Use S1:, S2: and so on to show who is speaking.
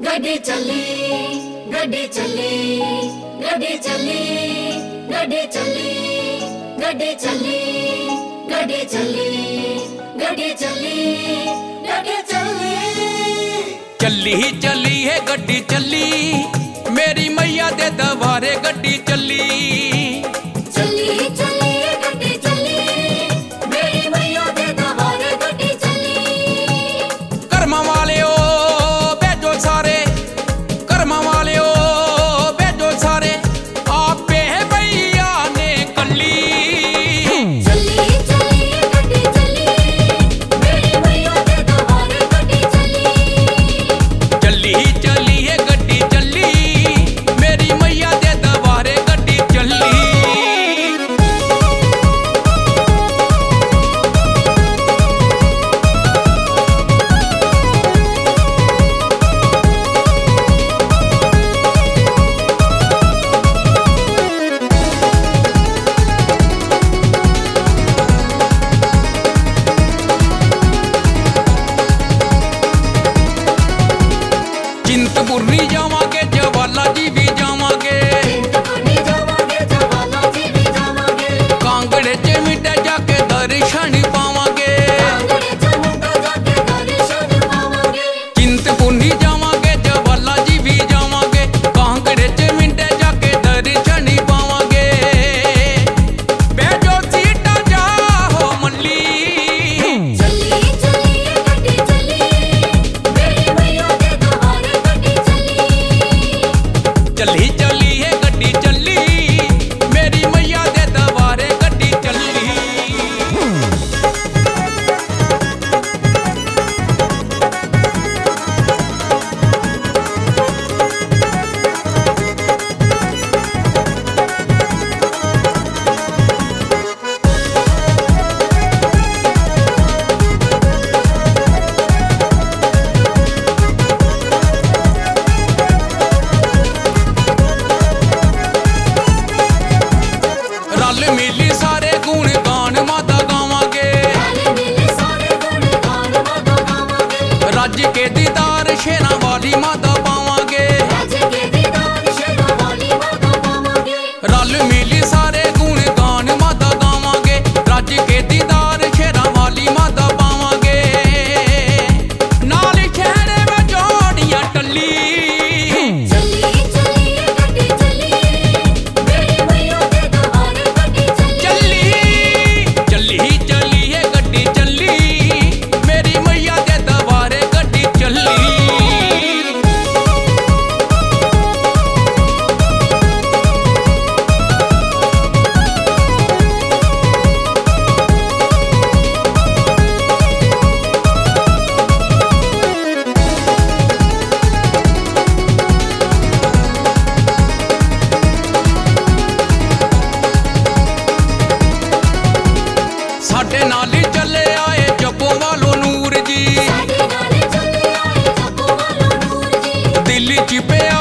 S1: गड्डी चली गड्डी चली गड्डी चली गड्डी चली गड्डी चली गड्डी चली गड्डी चली गड्डी चली
S2: चली ही चली है गड्डी चली मेरी मैया दे दवारे गड्डी चली
S1: चली चली गड्डी चली मेरी मैया दे दवारे गड्डी चली
S2: कर्मा वाले ओ बेजो सारे कर्मा वाले ओ बेजो सारे आपे है भैया ने कली
S1: चली चली गड्डी चली मेरी मैया दे दवारे गड्डी
S2: चली ही चली है गड्डी चली मेरी मैया दे दवारे गड्डी चली चिंतपुर्णी जावांगे जवाला जी भी जावांगे
S1: चिंतपुर्णी जावांगे जवाला जी भी जावांगे
S2: कांगड़े च मिटे जाके दर्शन पावांगे
S1: कांगड़े च मिटे जाके दर्शन पावांगे
S2: चिंतपुर्णी जावांगे जवाला जी भी जावांगे कांगड़े च मिटे जाके दर्शन पावांगे बेजो सीटा जा हो मल्ली
S1: चली चली गड्डी चली मेरी मैया दे दवारे गड्डी
S2: चली चली है गड्डी चली मेरी मैया दे दवारे गड्डी चली रल मिली सारे गुण गान माता गावांगे
S1: चली मिले सारे गुण गान माता गावांगे
S2: राज्य के दीदार शेरा वाली माता पावांगे
S1: राज के दीदार शेरा वाली माता पावांगे
S2: रल मिली सारे गुण गान माता गावांगे राज्य के दीदार शेरा वाली माता पावांगे नाल शहरे में जोड़ियां टली
S1: चली चली गड्डी चली मेरी मैया दे दवारे गड्डी
S2: चली चली है गड्डी चली मेरी मैया दे दवारे गड्डी चली साडे नाल ही चले आए जप्पो वालो नूर जी
S1: साडे नाल चले आए जप्पो वालो नूर जी
S2: दिल्ली च पिया